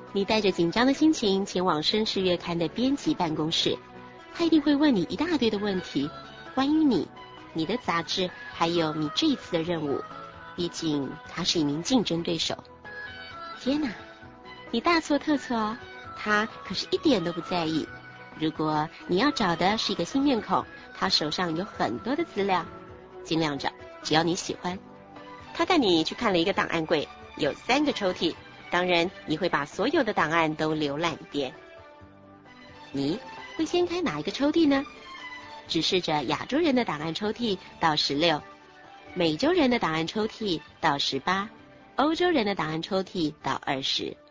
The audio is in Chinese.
你带着紧张的心情前往绅士月刊的编辑办公室，他一定会问你一大堆的问题，关于你、你的杂志，还有你这一次的任务。毕竟他是一名竞争对手。天哪，你大错特错哦，他可是一点都不在意。如果你要找的是一个新面孔，他手上有很多的资料，尽量找，只要你喜欢。他带你去看了一个档案柜，有3个抽屉，当然你会把所有的档案都浏览一遍。你会先开哪一个抽屉呢？指示着亚洲人的档案抽屉到16，美洲人的档案抽屉到18，欧洲人的档案抽屉到20。